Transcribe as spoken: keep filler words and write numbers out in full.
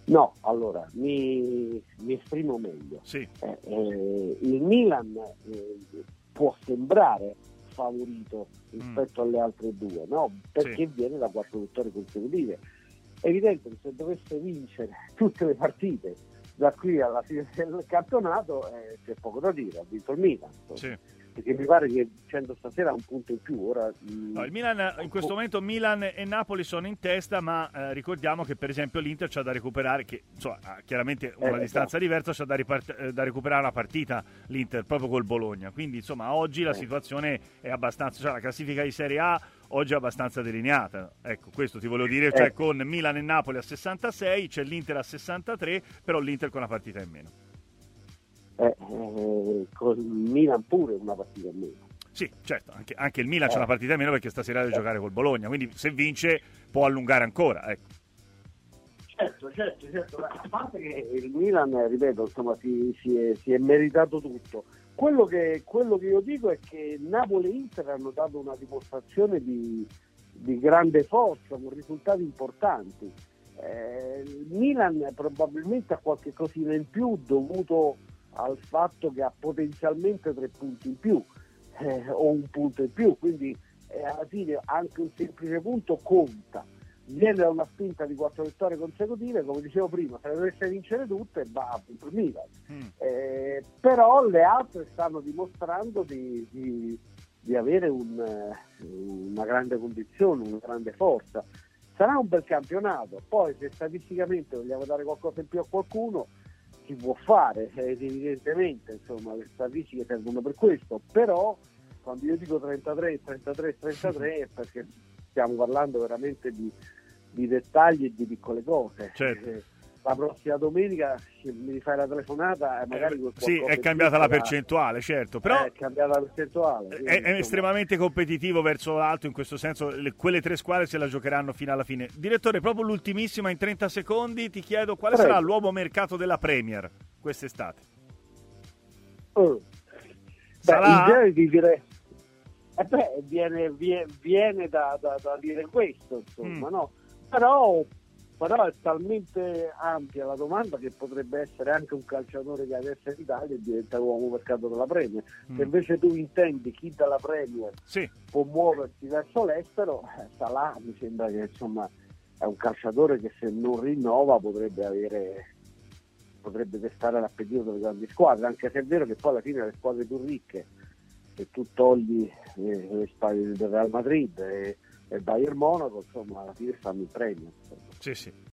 No, allora, mi, mi esprimo meglio. Sì. Eh, eh, il Milan eh, può sembrare favorito rispetto mm. alle altre due, no? Perché sì. viene da quattro vittorie consecutive. È evidente che se dovesse vincere tutte le partite da qui alla fine del campionato eh, c'è poco da dire, ha vinto il Milan. Sì. Perché mi pare che vincendo stasera ha un punto in più. Ora, no, il Milan, in questo momento Milan e Napoli sono in testa, ma eh, ricordiamo che per esempio l'Inter c'ha da recuperare, che insomma, ha chiaramente una eh, distanza esatto. diversa, c'ha da, ripart- da recuperare una partita l'Inter proprio col Bologna, quindi insomma oggi la eh. situazione è abbastanza, cioè la classifica di Serie A oggi è abbastanza delineata, ecco, questo ti volevo dire, cioè eh. con Milan e Napoli a sessantasei, c'è l'Inter a sessantatré, però l'Inter con una partita in meno. Eh, eh, con il Milan pure una partita in meno. Sì, certo, anche, anche il Milan eh. c'è una partita in meno perché stasera deve eh. giocare col Bologna, quindi se vince può allungare ancora, ecco. Certo, certo, certo, a parte che il Milan, ripeto, insomma, si, si, è, si è meritato tutto. Quello che, quello che io dico è che Napoli e Inter hanno dato una dimostrazione di, di grande forza, con risultati importanti. Eh, il Milan probabilmente ha qualche cosina in più dovuto al fatto che ha potenzialmente tre punti in più eh, o un punto in più, quindi eh, alla fine anche un semplice punto conta. Viene da una spinta di quattro vittorie consecutive, come dicevo prima, se le dovesse vincere tutte va a il Milan. Mm. Eh, però le altre stanno dimostrando di, di, di avere un, una grande condizione, una grande forza. Sarà un bel campionato, poi se statisticamente vogliamo dare qualcosa in più a qualcuno si può fare, evidentemente, insomma, le statistiche servono per questo, però quando io dico trentatré, trentatré, trentatré è perché stiamo parlando veramente di, di dettagli e di piccole cose. Certo. Eh, la prossima domenica mi fai la telefonata e magari eh, sì, è cambiata la percentuale, certo, però è cambiata la percentuale, quindi, è, è estremamente competitivo verso l'alto, in questo senso le, quelle tre squadre se la giocheranno fino alla fine. Direttore, proprio l'ultimissima in trenta secondi ti chiedo quale Prego. sarà l'uomo mercato della Premier quest'estate? Oh. Beh, in di dire eh beh, viene, viene, viene da, da, da dire questo, insomma, mm. no? Però Però è talmente ampia la domanda che potrebbe essere anche un calciatore che adesso è in Italia e diventa uomo mercato della Premier. Mm. Se invece tu intendi chi dalla Premier sì. può muoversi verso l'estero, eh, Salah mi sembra che insomma è un calciatore che se non rinnova potrebbe avere potrebbe testare l'appetito delle grandi squadre, anche se è vero che poi alla fine le squadre più ricche, se tu togli eh, le squadre del Real Madrid e il Bayern Monaco, insomma alla fine stanno in Premier. Sì, sì.